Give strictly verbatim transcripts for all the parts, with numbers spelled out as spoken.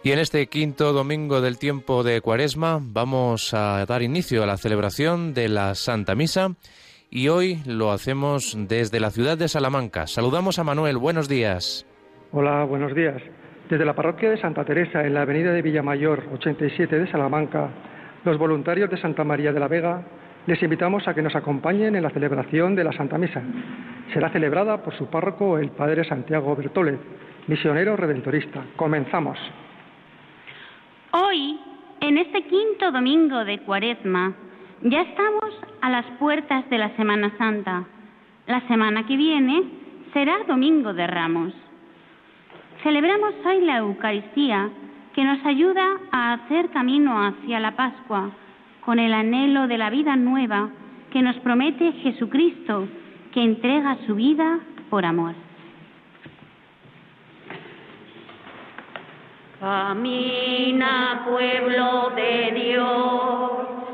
Y en este quinto domingo del tiempo de Cuaresma vamos a dar inicio a la celebración de la Santa Misa y hoy lo hacemos desde la ciudad de Salamanca. Saludamos a Manuel, buenos días. Hola, buenos días. Desde la parroquia de Santa Teresa, en la avenida de Villamayor ochenta y siete de Salamanca, los voluntarios de Santa María de la Vega les invitamos a que nos acompañen en la celebración de la Santa Misa. Será celebrada por su párroco, el Padre Santiago Bertólez, misionero redentorista. Comenzamos. Hoy, en este quinto domingo de Cuaresma, ya estamos a las puertas de la Semana Santa. La semana que viene será Domingo de Ramos. Celebramos hoy la Eucaristía, que nos ayuda a hacer camino hacia la Pascua, con el anhelo de la vida nueva que nos promete Jesucristo, que entrega su vida por amor. Camina, pueblo de Dios,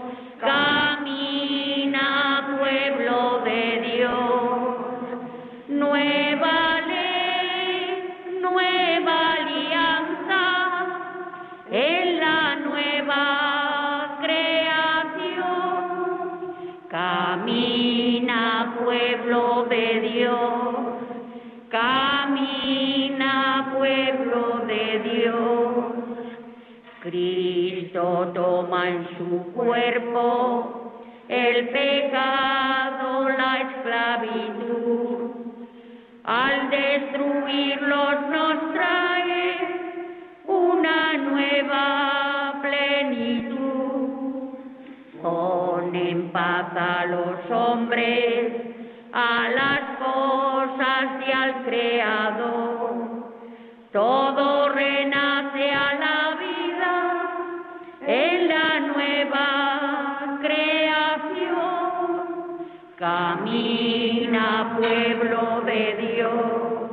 camina, pueblo de Dios, nueva ley, nueva alianza, en la nueva creación. Camina, pueblo de Dios, camina, pueblo de Dios. Cristo toma en su cuerpo el pecado, la esclavitud. Al destruirlos nos trae una nueva plenitud. Pone en paz a los hombres, a las cosas y al Creador. Todo renace a la vida en la nueva creación. Camina, pueblo de Dios,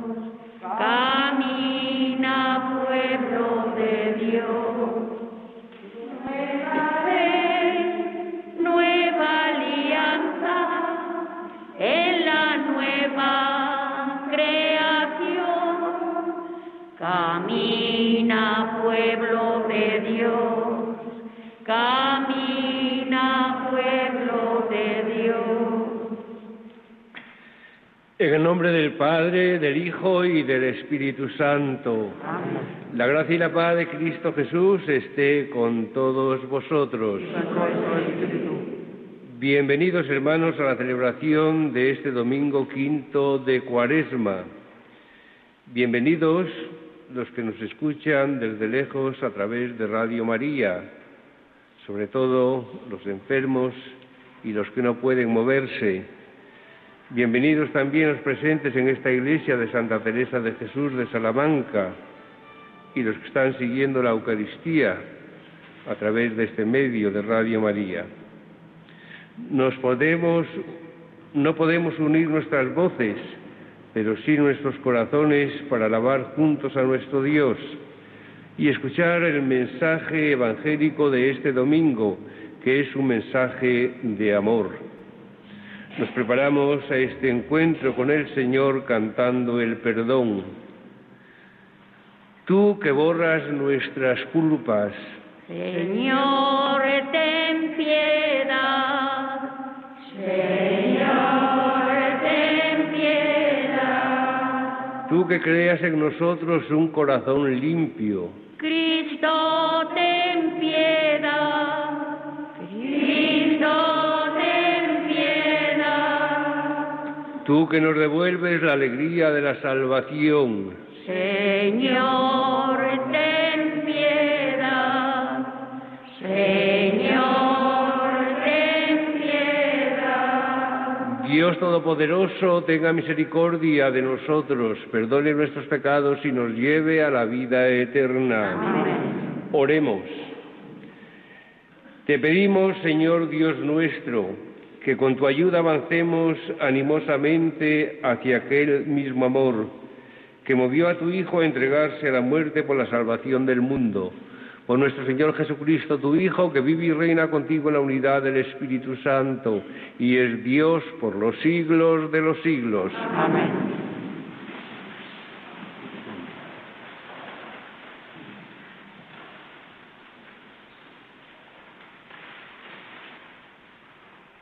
camina, pueblo de Dios. Nueva ley, nueva alianza, en la nueva creación. Camina, pueblo de Dios, camina, pueblo de Dios. En el nombre del Padre, del Hijo y del Espíritu Santo. Amén. La gracia y la paz de Cristo Jesús esté con todos vosotros. Bienvenidos, hermanos, a la celebración de este domingo quinto de Cuaresma. Bienvenidos los que nos escuchan desde lejos a través de Radio María, sobre todo los enfermos y los que no pueden moverse. Bienvenidos también los presentes en esta iglesia de Santa Teresa de Jesús de Salamanca y los que están siguiendo la Eucaristía a través de este medio de Radio María. Nos podemos, no podemos unir nuestras voces, pero sí nuestros corazones para alabar juntos a nuestro Dios y escuchar el mensaje evangélico de este domingo, que es un mensaje de amor. Nos preparamos a este encuentro con el Señor cantando el perdón. Tú que borras nuestras culpas, Señor, ten piedad. Señor, ten piedad. tú que creas en nosotros un corazón limpio, Cristo, ten piedad. Cristo, ten piedad. tú que nos devuelves la alegría de la salvación, Señor, ten piedad. Señor, ten piedad. Dios Todopoderoso, tenga misericordia de nosotros, perdone nuestros pecados y nos lleve a la vida eterna. Amén. Oremos. Te pedimos, Señor Dios nuestro, que con tu ayuda avancemos animosamente hacia aquel mismo amor que movió a tu Hijo a entregarse a la muerte por la salvación del mundo. Por nuestro Señor Jesucristo, tu Hijo, que vive y reina contigo en la unidad del Espíritu Santo, y es Dios por los siglos de los siglos. Amén.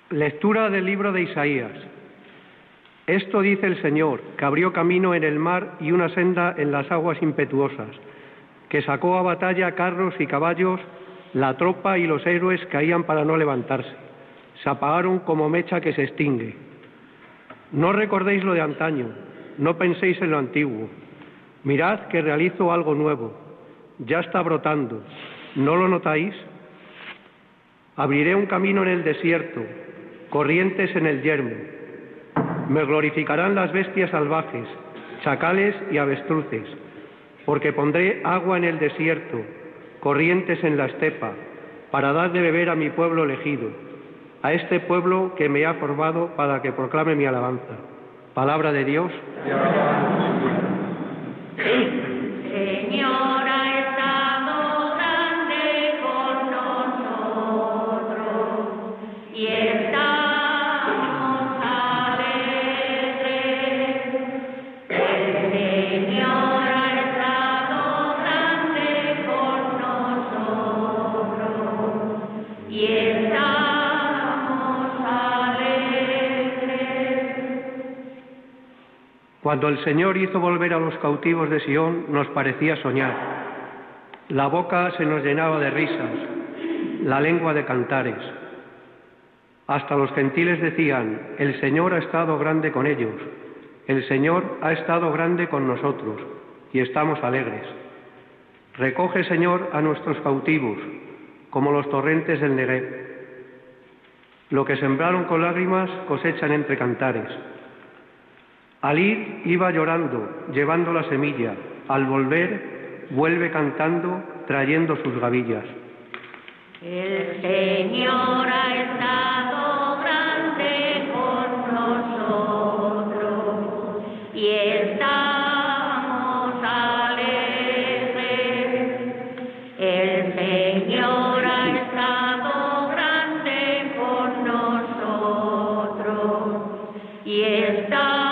Lectura del libro de Isaías. Esto dice el Señor, que abrió camino en el mar y una senda en las aguas impetuosas, que sacó a batalla carros y caballos, la tropa y los héroes caían para no levantarse, se apagaron como mecha que se extingue. No recordéis lo de antaño, no penséis en lo antiguo. Mirad que realizo algo nuevo, ya está brotando, ¿no lo notáis? Abriré un camino en el desierto, corrientes en el yermo. Me glorificarán las bestias salvajes, chacales y avestruces, porque pondré agua en el desierto, corrientes en la estepa, para dar de beber a mi pueblo elegido, a este pueblo que me ha formado para que proclame mi alabanza. Palabra de Dios. Señor ha estado grande con nosotros y estamos alegres. El Señor ha estado grande con nosotros y estamos alegres. Cuando el Señor hizo volver a los cautivos de Sión, nos parecía soñar. La boca se nos llenaba de risas, la lengua de cantares. Hasta los gentiles decían, el Señor ha estado grande con ellos, el Señor ha estado grande con nosotros, y estamos alegres. Recoge, Señor, a nuestros cautivos, como los torrentes del Neguev. Lo que sembraron con lágrimas cosechan entre cantares. Al ir iba llorando, llevando la semilla. Al volver, vuelve cantando, trayendo sus gavillas. El Señor ha estado grande con nosotros y estamos alegres. El Señor ha estado grande con nosotros y estamos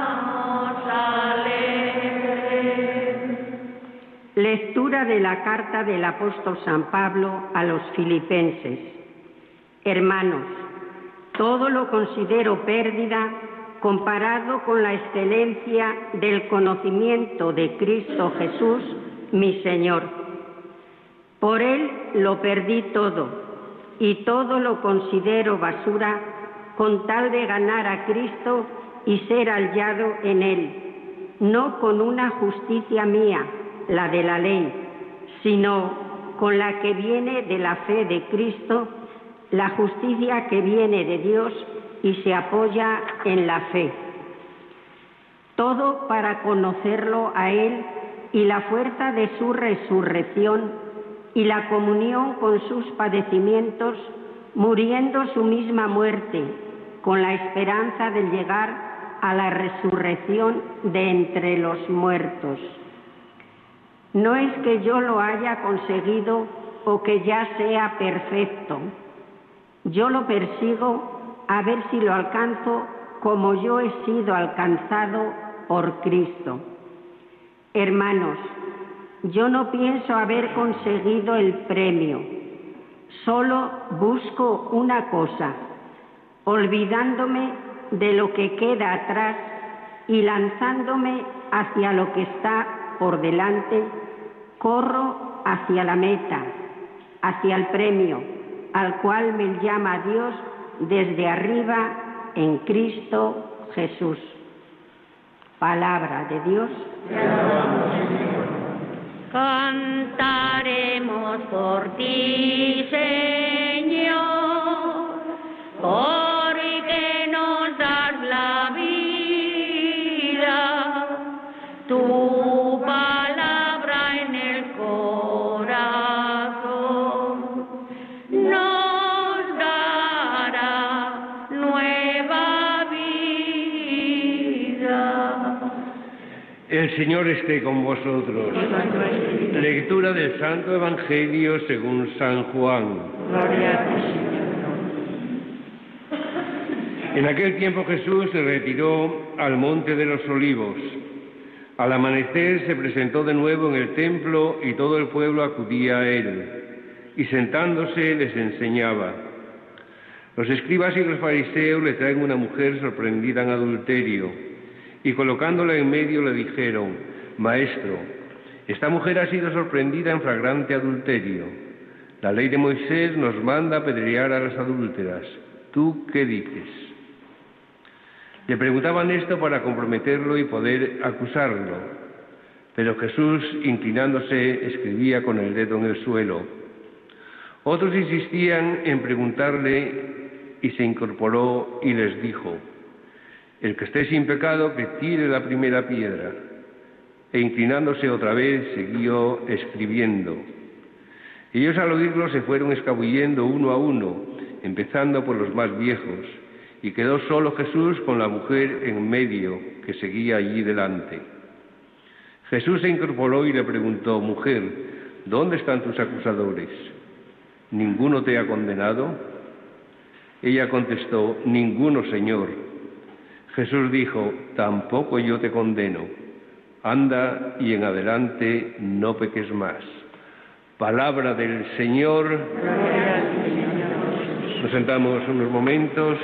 Lectura de la carta del apóstol San Pablo a los filipenses. Hermanos, todo lo considero pérdida comparado con la excelencia del conocimiento de Cristo Jesús, mi Señor. Por Él lo perdí todo, y todo lo considero basura con tal de ganar a Cristo y ser hallado en Él, no con una justicia mía, la de la ley, sino con la que viene de la fe de Cristo, la justicia que viene de Dios y se apoya en la fe. Todo para conocerlo a Él y la fuerza de su resurrección y la comunión con sus padecimientos, muriendo su misma muerte, con la esperanza de llegar a la resurrección de entre los muertos. No es que yo lo haya conseguido o que ya sea perfecto. Yo lo persigo a ver si lo alcanzo como yo he sido alcanzado por Cristo. Hermanos, yo no pienso haber conseguido el premio. Solo busco una cosa, olvidándome de lo que queda atrás y lanzándome hacia lo que está por delante, corro hacia la meta, hacia el premio, al cual me llama Dios desde arriba en Cristo Jesús. Palabra de Dios. Cantaremos por ti, Señor, porque nos das la vida, tu palabra en el corazón nos dará nueva vida. El Señor esté con vosotros. Lectura del Santo Evangelio según San Juan. Gloria a ti. En aquel tiempo Jesús se retiró al monte de los Olivos. Al amanecer se presentó de nuevo en el templo y todo el pueblo acudía a él, y sentándose les enseñaba. Los escribas y los fariseos le traen una mujer sorprendida en adulterio y colocándola en medio le dijeron: Maestro, esta mujer ha sido sorprendida en flagrante adulterio. La ley de Moisés nos manda apedrear a las adúlteras. ¿Tú qué dices? Le preguntaban esto para comprometerlo y poder acusarlo, pero Jesús, inclinándose, escribía con el dedo en el suelo. Otros insistían en preguntarle y se incorporó y les dijo: El que esté sin pecado, que tire la primera piedra. E inclinándose otra vez, siguió escribiendo. Ellos al oírlo se fueron escabullendo uno a uno, empezando por los más viejos, y quedó solo Jesús con la mujer en medio, que seguía allí delante. Jesús se incorporó y le preguntó: Mujer, ¿dónde están tus acusadores? ¿Ninguno te ha condenado? Ella contestó: Ninguno, Señor. Jesús dijo: Tampoco yo te condeno. Anda y en adelante no peques más. Palabra del Señor. Nos sentamos unos momentos.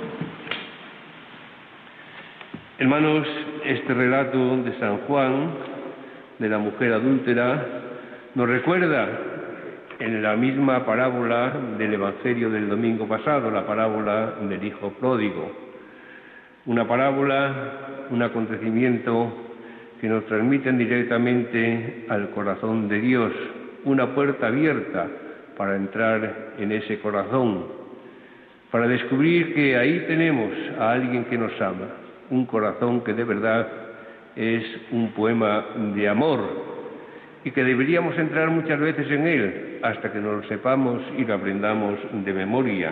Hermanos, este relato de San Juan, de la mujer adúltera, nos recuerda en la misma parábola del Evangelio del domingo pasado, la parábola del Hijo Pródigo. Una parábola, un acontecimiento que nos transmiten directamente al corazón de Dios, una puerta abierta para entrar en ese corazón, para descubrir que ahí tenemos a alguien que nos ama, un corazón que de verdad es un poema de amor y que deberíamos entrar muchas veces en él hasta que nos lo sepamos y lo aprendamos de memoria.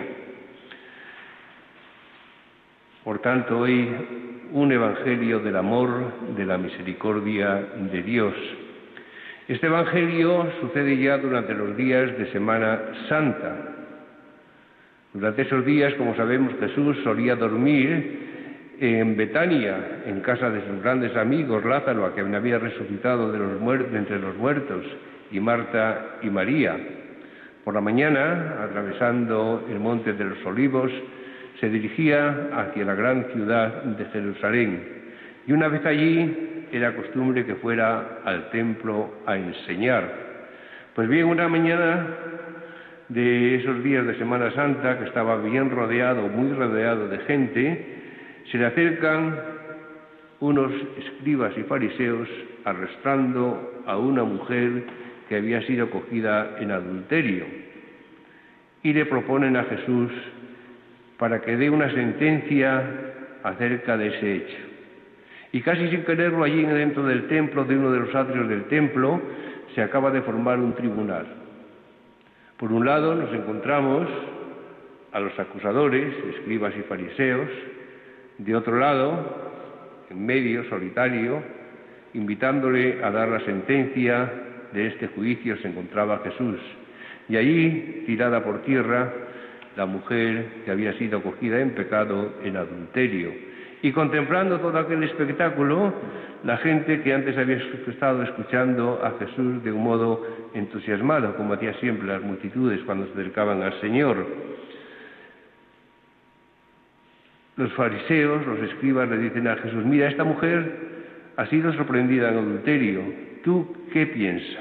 Por tanto, hoy un evangelio del amor, de la misericordia de Dios. Este evangelio sucede ya durante los días de Semana Santa. Durante esos días, como sabemos, Jesús solía dormir en Betania, en casa de sus grandes amigos, Lázaro, a quien había resucitado de, los muertos, de entre los muertos, y Marta y María. Por la mañana, atravesando el monte de los Olivos, se dirigía hacia la gran ciudad de Jerusalén. Y una vez allí, era costumbre que fuera al templo a enseñar. Pues bien, una mañana de esos días de Semana Santa, que estaba bien rodeado, muy rodeado de gente, se le acercan unos escribas y fariseos arrastrando a una mujer que había sido cogida en adulterio y le proponen a Jesús para que dé una sentencia acerca de ese hecho. Y casi sin quererlo, allí dentro del templo, de uno de los atrios del templo, se acaba de formar un tribunal. Por un lado nos encontramos a los acusadores, escribas y fariseos. De otro lado, en medio, solitario, invitándole a dar la sentencia de este juicio, se encontraba Jesús. Y allí, tirada por tierra, la mujer que había sido cogida en pecado, en adulterio. Y contemplando todo aquel espectáculo, la gente que antes había estado escuchando a Jesús de un modo entusiasmado, como hacía siempre las multitudes cuando se acercaban al Señor. Los fariseos, los escribas, le dicen a Jesús: mira, esta mujer ha sido sorprendida en adulterio, ¿tú qué piensas?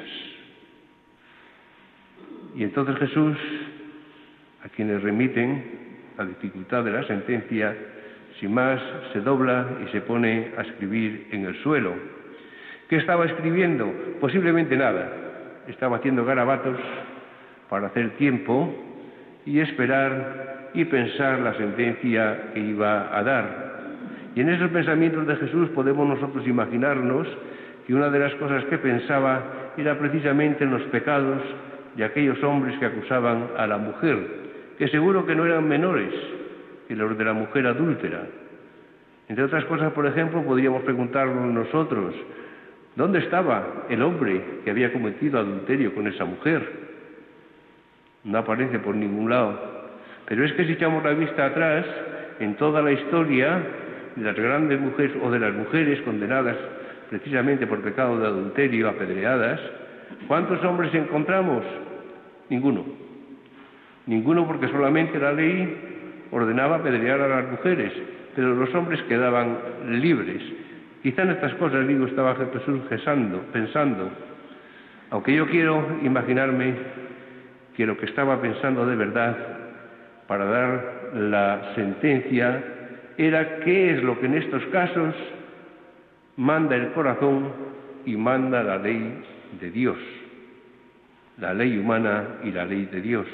Y entonces Jesús, a quienes remiten la dificultad de la sentencia, sin más, se dobla y se pone a escribir en el suelo. ¿Qué estaba escribiendo? Posiblemente nada. Estaba haciendo garabatos para hacer tiempo y esperar y pensar la sentencia que iba a dar. Y en esos pensamientos de Jesús podemos nosotros imaginarnos que una de las cosas que pensaba era precisamente en los pecados de aquellos hombres que acusaban a la mujer, que seguro que no eran menores que los de la mujer adúltera. Entre otras cosas, por ejemplo, podríamos preguntarnos nosotros: ¿dónde estaba el hombre que había cometido adulterio con esa mujer? No aparece por ningún lado. Pero es que si echamos la vista atrás, en toda la historia de las grandes mujeres o de las mujeres condenadas precisamente por pecado de adulterio, apedreadas, ¿cuántos hombres encontramos? Ninguno. Ninguno, porque solamente la ley ordenaba apedrear a las mujeres, pero los hombres quedaban libres. Quizá en estas cosas, digo, estaba Jesús pensando, pensando, aunque yo quiero imaginarme que lo que estaba pensando de verdad para dar la sentencia era qué es lo que en estos casos manda el corazón y manda la ley de Dios, la ley humana y la ley de Dios.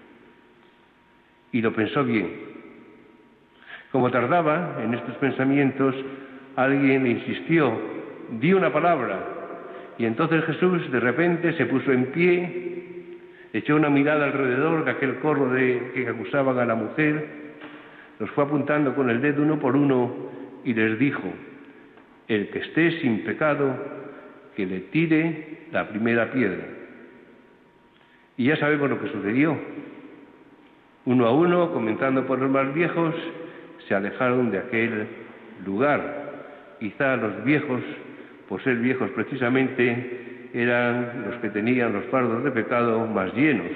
Y lo pensó bien. Como tardaba en estos pensamientos, alguien le insistió, di una palabra, y entonces Jesús de repente se puso en pie, echó una mirada alrededor de aquel corro de, que acusaban a la mujer, los fue apuntando con el dedo uno por uno y les dijo, el que esté sin pecado, que le tire la primera piedra. Y ya sabemos lo que sucedió. Uno a uno, comenzando por los más viejos, se alejaron de aquel lugar. Quizá los viejos, por ser viejos precisamente, eran los que tenían los fardos de pecado más llenos.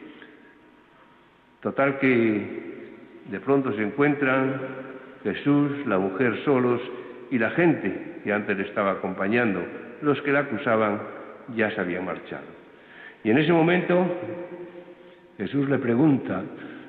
Total que de pronto se encuentran Jesús, la mujer solos y la gente que antes le estaba acompañando. Los que la acusaban ya se habían marchado. Y en ese momento Jesús le pregunta,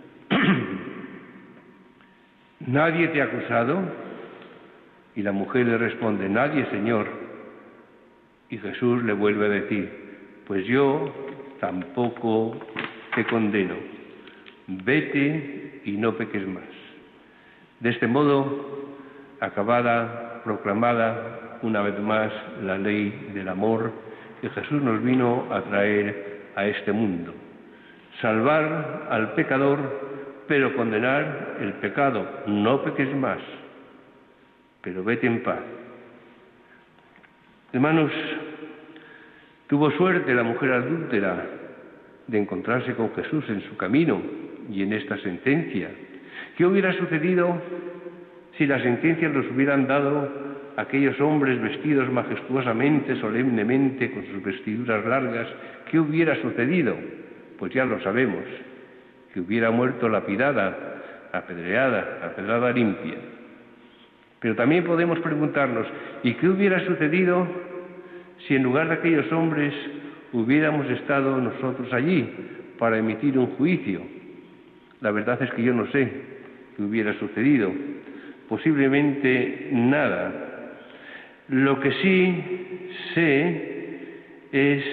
¿nadie te ha acusado? Y la mujer le responde, nadie, Señor. Y Jesús le vuelve a decir, pues yo tampoco te condeno. Vete y no peques más. De este modo, acabada, proclamada una vez más la ley del amor que Jesús nos vino a traer a este mundo. Salvar al pecador, pero condenar el pecado. No peques más, pero vete en paz. Hermanos, tuvo suerte la mujer adúltera de encontrarse con Jesús en su camino y en esta sentencia. ¿Qué hubiera sucedido si la sentencia los hubieran dado aquellos hombres vestidos majestuosamente, solemnemente, con sus vestiduras largas? ¿Qué hubiera sucedido? Pues ya lo sabemos, que hubiera muerto lapidada, apedreada, apedrada limpia. Pero también podemos preguntarnos, ¿y qué hubiera sucedido si en lugar de aquellos hombres hubiéramos estado nosotros allí para emitir un juicio? La verdad es que yo no sé qué hubiera sucedido. Posiblemente nada. Lo que sí sé es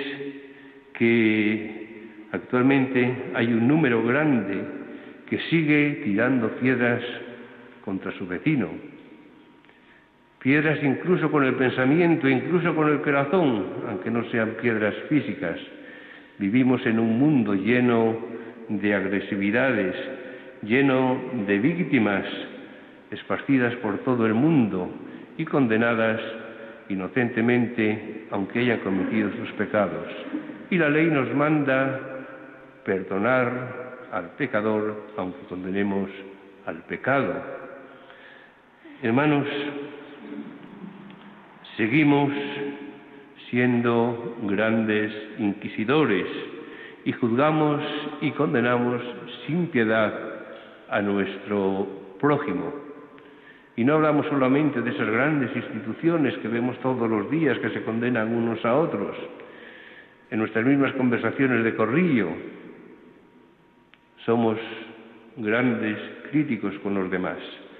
que actualmente hay un número grande que sigue tirando piedras contra su vecino. Piedras incluso con el pensamiento, incluso con el corazón, aunque no sean piedras físicas. Vivimos en un mundo lleno de agresividades, lleno de víctimas esparcidas por todo el mundo y condenadas inocentemente, aunque hayan cometido sus pecados. Y la ley nos manda perdonar al pecador, aunque condenemos al pecado. Hermanos, seguimos siendo grandes inquisidores y juzgamos y condenamos sin piedad a nuestro prójimo. Y no hablamos solamente de esas grandes instituciones que vemos todos los días que se condenan unos a otros, en nuestras mismas conversaciones de corrillo. Somos grandes críticos con los demás.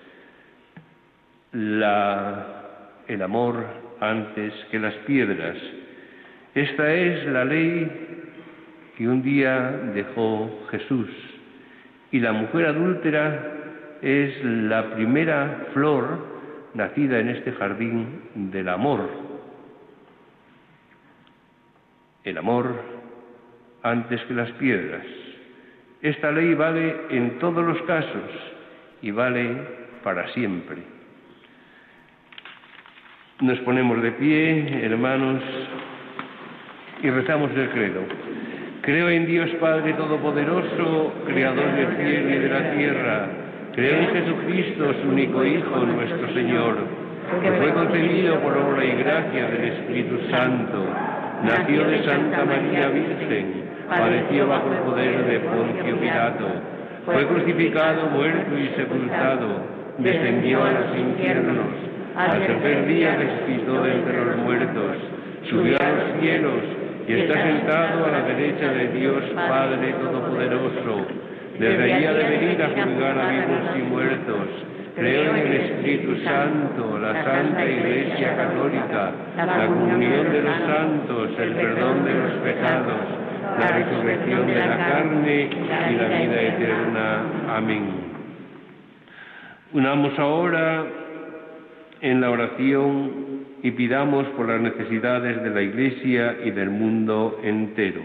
La, el amor antes que las piedras. Esta es la ley que un día dejó Jesús. Y la mujer adúltera es la primera flor nacida en este jardín del amor. El amor antes que las piedras. Esta ley vale en todos los casos y vale para siempre. Nos ponemos de pie, hermanos, y rezamos el credo. Creo en Dios Padre Todopoderoso, Creador del cielo y de la tierra. Creo en Jesucristo, su único Hijo, nuestro Señor, que fue concebido por obra y gracia del Espíritu Santo, nació de Santa María Virgen, padeció bajo el poder de Poncio Pilato, fue crucificado, muerto y sepultado, descendió a los infiernos, al tercer día resucitó de entre los muertos, subió a los cielos y está sentado a la derecha de Dios Padre Todopoderoso. Desde allí ha de venir a juzgar a vivos y muertos. Creo en el Espíritu Santo, la Santa Iglesia Católica, la comunión de los santos, el perdón de los pecados, la resurrección de la carne y la vida eterna. Amén. Unamos ahora en la oración y pidamos por las necesidades de la Iglesia y del mundo entero.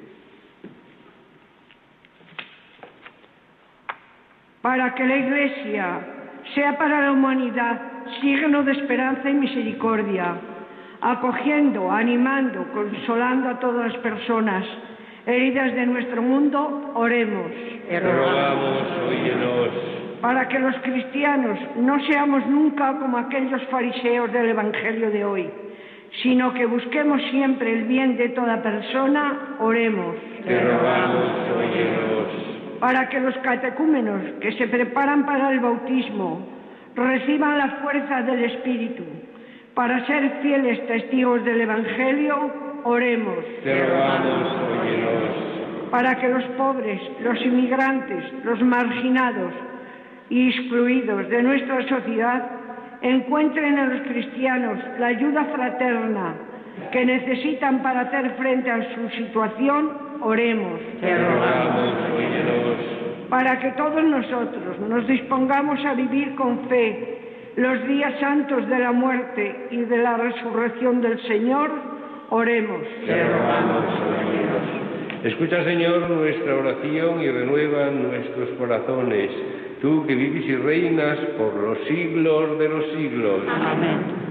Para que la Iglesia sea para la humanidad signo de esperanza y misericordia, acogiendo, animando, consolando a todas las personas heridas de nuestro mundo, oremos. Te rogamos, óyenos. Para que los cristianos no seamos nunca como aquellos fariseos del Evangelio de hoy, sino que busquemos siempre el bien de toda persona, oremos. Te rogamos, óyenos. Para que los catecúmenos que se preparan para el bautismo reciban la fuerza del Espíritu, para ser fieles testigos del Evangelio, oremos. Te rogamos, óyenos. Para que los pobres, los inmigrantes, los marginados y excluidos de nuestra sociedad encuentren en los cristianos la ayuda fraterna que necesitan para hacer frente a su situación, oremos. Te rogamos, óyenos. Para que todos nosotros nos dispongamos a vivir con fe los días santos de la muerte y de la resurrección del Señor, oremos. Te rogamos, óyenos. Escucha, Señor, nuestra oración y renueva nuestros corazones, tú que vives y reinas por los siglos de los siglos. Amén.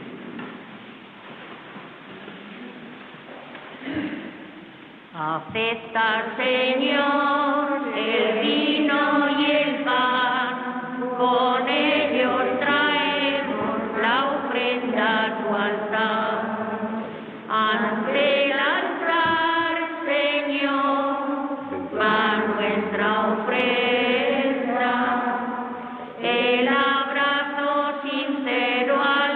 Acepta, Señor, el vino y el pan, con ellos traemos la ofrenda a tu altar. Ante el altar, Señor, va nuestra ofrenda, el abrazo sincero al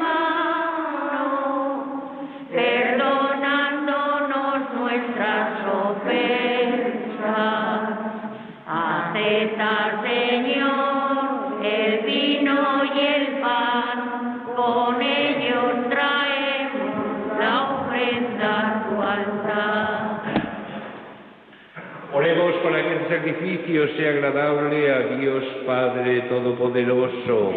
hermano, perdonándonos nuestras ofensas. Acepta, Señor, el vino y el pan, con ellos traemos la ofrenda a tu altar. Oremos para que el sacrificio sea agradable a Dios Padre Todopoderoso.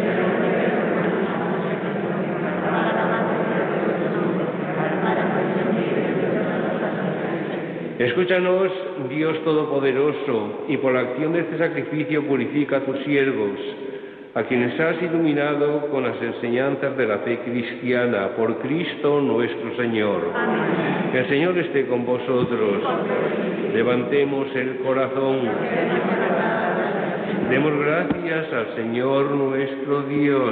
Escúchanos, Dios Todopoderoso, y por la acción de este sacrificio purifica a tus siervos, a quienes has iluminado con las enseñanzas de la fe cristiana, por Cristo nuestro Señor. Amén. Que el Señor esté con vosotros. Levantemos el corazón. Demos gracias al Señor nuestro Dios.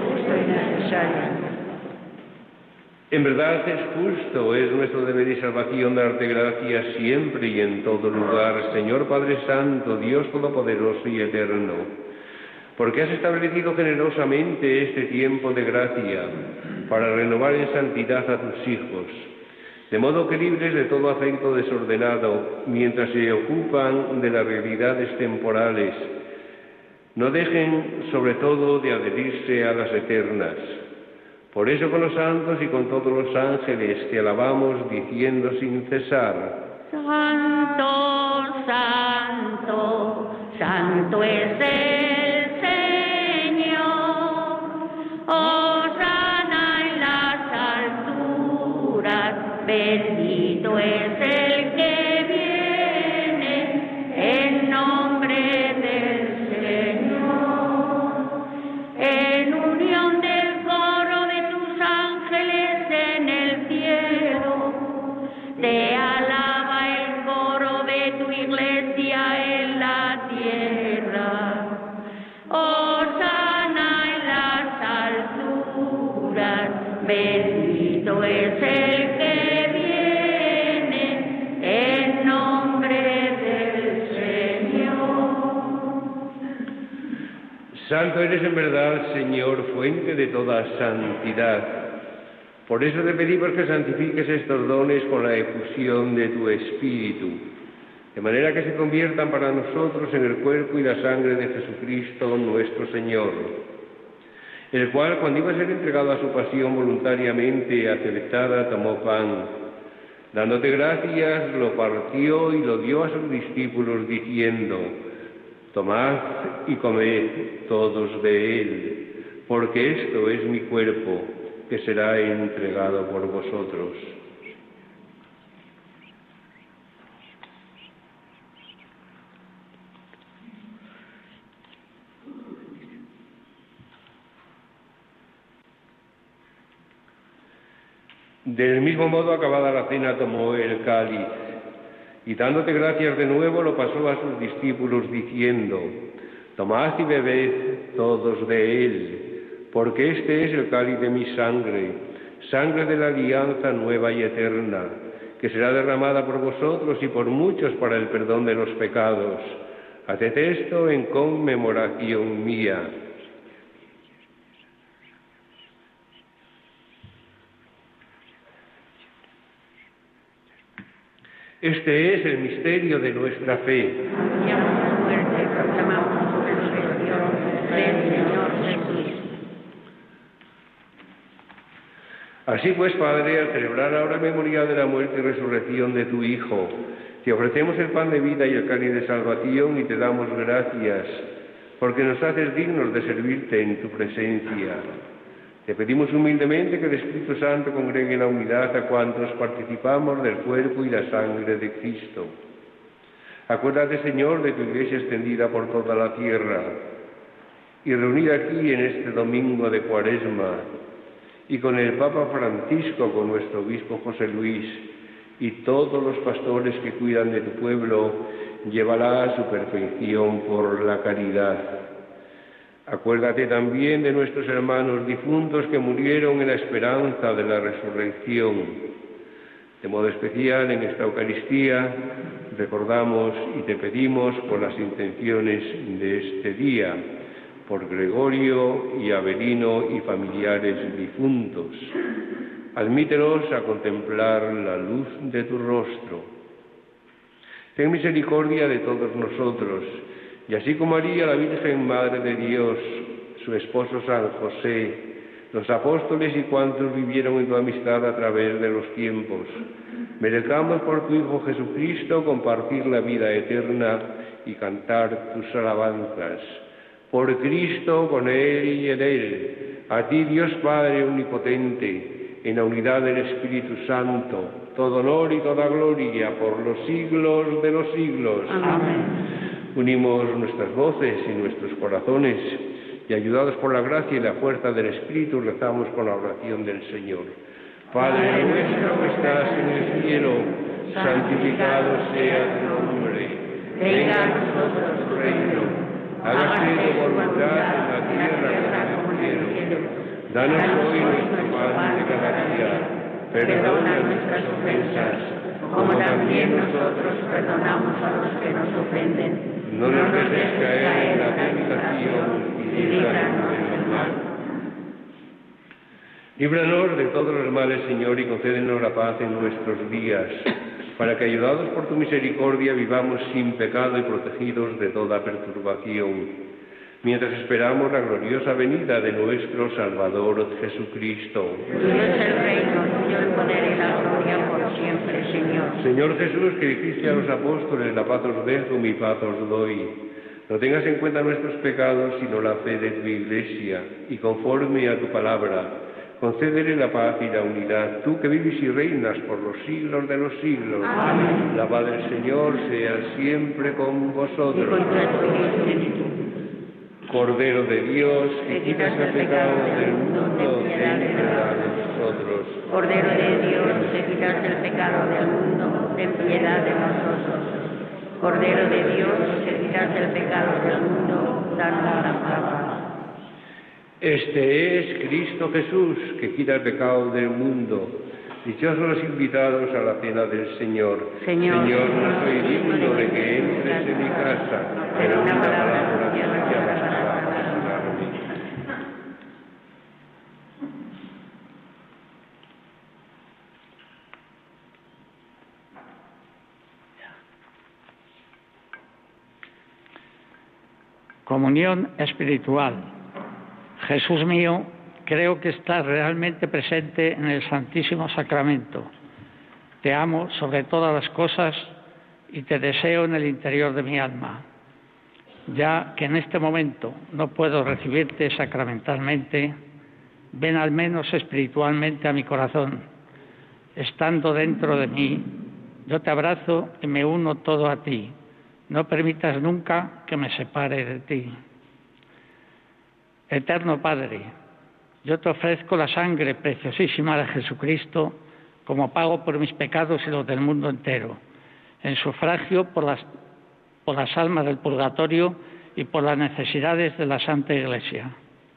En verdad es justo, es nuestro deber y salvación darte gracias siempre y en todo lugar, Señor Padre Santo, Dios Todopoderoso y Eterno, porque has establecido generosamente este tiempo de gracia para renovar en santidad a tus hijos, de modo que libres de todo afecto desordenado, mientras se ocupan de las realidades temporales, no dejen sobre todo de adherirse a las eternas. Por eso con los santos y con todos los ángeles te alabamos diciendo sin cesar: Santo, santo, santo es el Señor. Hosana en las alturas, bendito es el que viene en nombre del Señor. En unión del coro de tus ángeles en el cielo, te alaba el coro de tu iglesia en la tierra. Hosana en las alturas, bendito es el que viene en Santo eres en verdad, Señor, fuente de toda santidad. Por eso te pedimos que santifiques estos dones con la efusión de tu Espíritu, de manera que se conviertan para nosotros en el cuerpo y la sangre de Jesucristo nuestro Señor, el cual, cuando iba a ser entregado a su pasión voluntariamente aceptada, tomó pan. Dándote gracias, lo partió y lo dio a sus discípulos, diciendo: tomad y comed todos de él, porque esto es mi cuerpo, que será entregado por vosotros. Del mismo modo, acabada la cena, tomó el cáliz, y dándote gracias de nuevo, lo pasó a sus discípulos, diciendo: tomad y bebed todos de él, porque este es el cáliz de mi sangre, sangre de la alianza nueva y eterna, que será derramada por vosotros y por muchos para el perdón de los pecados. Haced esto en conmemoración mía. Este es el misterio de nuestra fe. Anunciamos su muerte, proclamamos su resurrección del Señor Jesús. Así pues, Padre, al celebrar ahora el memorial de la muerte y resurrección de tu Hijo, te ofrecemos el pan de vida y el cáliz de salvación y te damos gracias, porque nos haces dignos de servirte en tu presencia. Te pedimos humildemente que el Espíritu Santo congregue en la unidad a cuantos participamos del cuerpo y la sangre de Cristo. Acuérdate, Señor, de tu Iglesia extendida por toda la tierra y reunida aquí en este domingo de Cuaresma, y con el Papa Francisco, con nuestro obispo José Luis y todos los pastores que cuidan de tu pueblo, llévala a su perfección por la caridad. Acuérdate también de nuestros hermanos difuntos que murieron en la esperanza de la resurrección. De modo especial, en esta Eucaristía, recordamos y te pedimos por las intenciones de este día, por Gregorio y Avelino y familiares difuntos. Admítelos a contemplar la luz de tu rostro. Ten misericordia de todos nosotros, y así como María, la Virgen Madre de Dios, su esposo San José, los apóstoles y cuantos vivieron en tu amistad a través de los tiempos, merezcamos por tu Hijo Jesucristo compartir la vida eterna y cantar tus alabanzas. Por Cristo, con Él y en Él, a ti, Dios Padre omnipotente, en la unidad del Espíritu Santo, todo honor y toda gloria por los siglos de los siglos. Amén. Unimos nuestras voces y nuestros corazones y, ayudados por la gracia y la fuerza del Espíritu, rezamos con la oración del Señor. Padre nuestro que estás en el cielo, santificado sea tu nombre. Venga a nosotros tu reino. Hágase tu voluntad en la tierra como en el cielo. Danos hoy nuestro pan de cada día. Perdona nuestras ofensas, como también nosotros perdonamos a los que nos ofenden. No nos dejes caer en la tentación y líbranos del mal. Líbranos de todos los males, Señor, y concédenos la paz en nuestros días, para que, ayudados por tu misericordia, vivamos sin pecado y protegidos de toda perturbación, mientras esperamos la gloriosa venida de nuestro Salvador Jesucristo. Tuyo es el reino, tuyo el poder y la gloria por siempre, Señor. Señor Jesús, que dijiste a los apóstoles: la paz os dejo, mi paz os doy. No tengas en cuenta nuestros pecados, sino la fe de tu Iglesia, y conforme a tu palabra, concédele la paz y la unidad, tú que vives y reinas por los siglos de los siglos. Amén. La paz del Señor sea siempre con vosotros. Y con tu Espíritu. Cordero de Dios, que quitas el pecado del mundo, ten piedad de nosotros. Cordero de Dios, que quitas el pecado del mundo, ten piedad de nosotros. Cordero de Dios, que quitas el pecado del mundo, danos la paz. Este es Cristo Jesús, que quita el pecado del mundo. Dichosos los invitados a la cena del Señor. Señor, Señor, no soy digno de que entres en mi casa, pero una palabra tuya bastará para sanar. Comunión espiritual. Jesús mío, creo que estás realmente presente en el Santísimo Sacramento. Te amo sobre todas las cosas y te deseo en el interior de mi alma. Ya que en este momento no puedo recibirte sacramentalmente, ven al menos espiritualmente a mi corazón. Estando dentro de mí, yo te abrazo y me uno todo a ti. No permitas nunca que me separe de ti. Eterno Padre, yo te ofrezco la sangre preciosísima de Jesucristo como pago por mis pecados y los del mundo entero, en sufragio por las, por las almas del purgatorio y por las necesidades de la Santa Iglesia.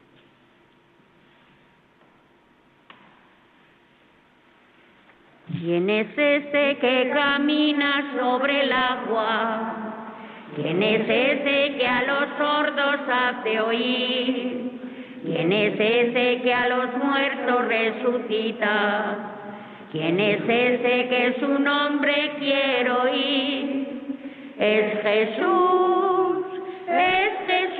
¿Quién es ese que camina sobre el agua? ¿Quién es ese que a los sordos hace oír? ¿Quién es ese que a los muertos resucita? ¿Quién es ese que su nombre quiero oír? Es Jesús, es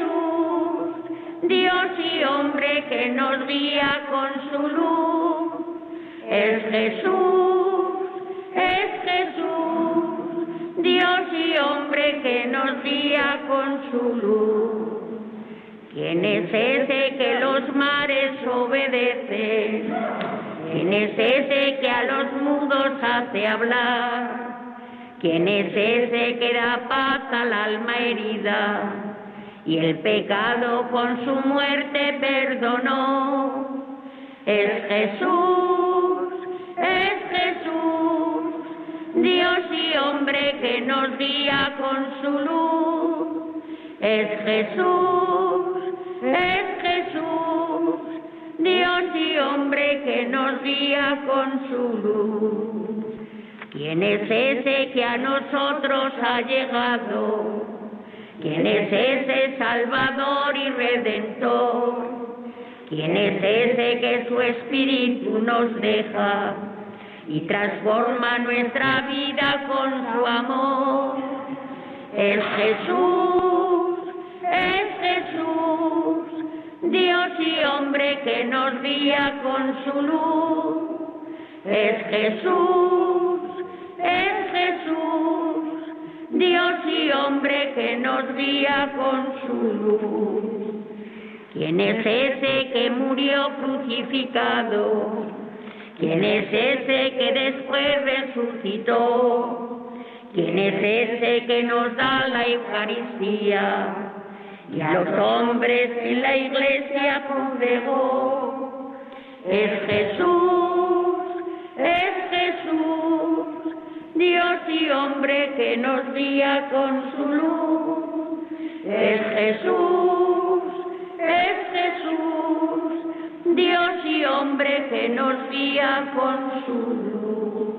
Jesús, Dios y hombre que nos guía con su luz. Es Jesús, es Jesús, Dios y hombre que nos guía con su luz. ¿Quién es ese que los mares obedece? ¿Quién es ese que a los mudos hace hablar? ¿Quién es ese que da paz al alma herida y el pecado con su muerte perdonó? Es Jesús, es Jesús, Dios y hombre que nos guía con su luz. Es Jesús, es Jesús, Dios y hombre que nos guía con su luz. ¿Quién es ese que a nosotros ha llegado? ¿Quién es ese Salvador y Redentor? ¿Quién es ese que su espíritu nos deja y transforma nuestra vida con su amor? Es Jesús, es Jesús, Dios y hombre que nos guía con su luz. Es Jesús, es Jesús, Dios y hombre que nos guía con su luz. ¿Quién es ese que murió crucificado? ¿Quién es ese que después resucitó? ¿Quién es ese que nos da la Eucaristía y a los hombres en la Iglesia congregó? Es Jesús, es Jesús, Dios y hombre que nos guía con su luz. Es Jesús, es Jesús, Dios y hombre que nos guía con su luz.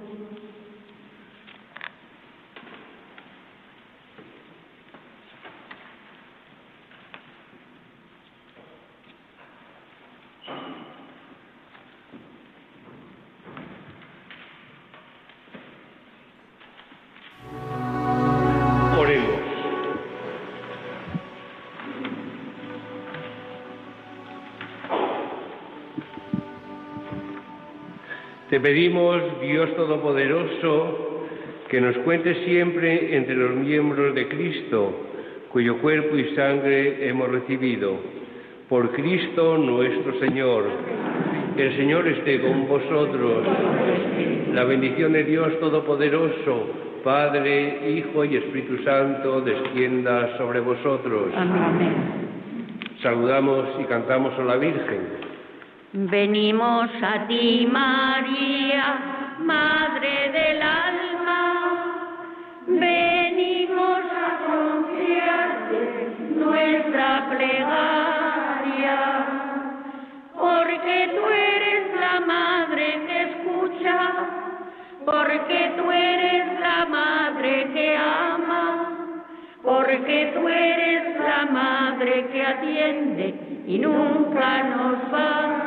Te pedimos, Dios Todopoderoso, que nos cuentes siempre entre los miembros de Cristo, cuyo cuerpo y sangre hemos recibido. Por Cristo nuestro Señor. El Señor esté con vosotros. La bendición de Dios Todopoderoso, Padre, Hijo y Espíritu Santo, descienda sobre vosotros. Amén. Saludamos y cantamos a la Virgen. Venimos a ti, María, Madre del alma, venimos a confiarte nuestra plegaria, porque tú eres la Madre que escucha, porque tú eres la Madre que ama, porque tú eres la Madre que atiende y nunca nos falla.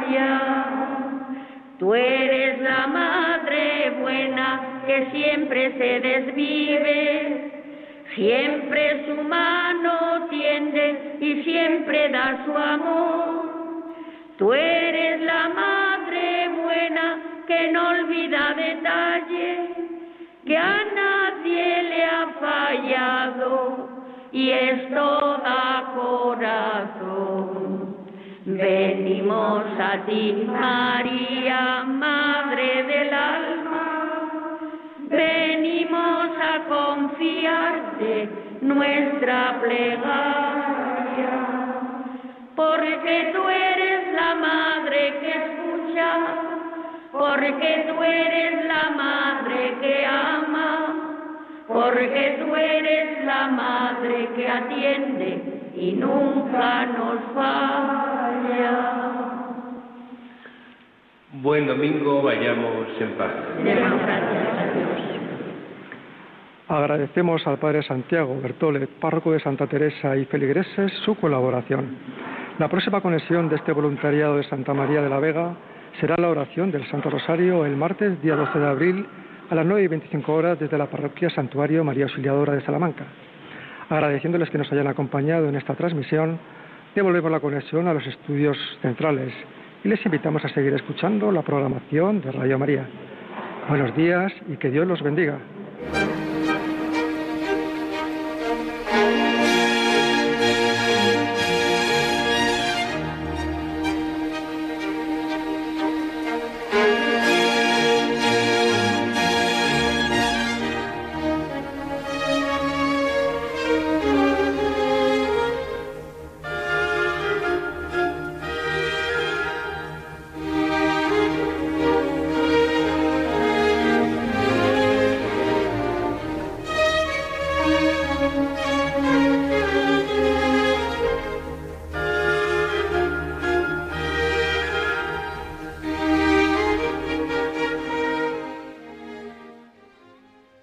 Tú eres la Madre buena que siempre se desvive, Siempre su mano tiende y siempre da su amor. Tú eres la madre buena que no olvida detalle, que a nadie le ha fallado y es toda corazón. Venimos a ti, María, Madre del alma, venimos a confiarte nuestra plegaria, porque tú eres la madre que escucha, porque tú eres la madre que ama, porque tú eres la madre que atiende y nunca nos falla. Buen domingo, vayamos en paz. Demos gracias a Dios. Agradecemos al Padre Santiago Bertolet, párroco de Santa Teresa y feligreses, su colaboración. La próxima conexión de este voluntariado de Santa María de la Vega será la oración del Santo Rosario el martes, día doce de abril, a las nueve y veinticinco horas desde la parroquia Santuario María Auxiliadora de Salamanca. Agradeciéndoles que nos hayan acompañado en esta transmisión, devolvemos la conexión a los estudios centrales y les invitamos a seguir escuchando la programación de Radio María. Buenos días y que Dios los bendiga.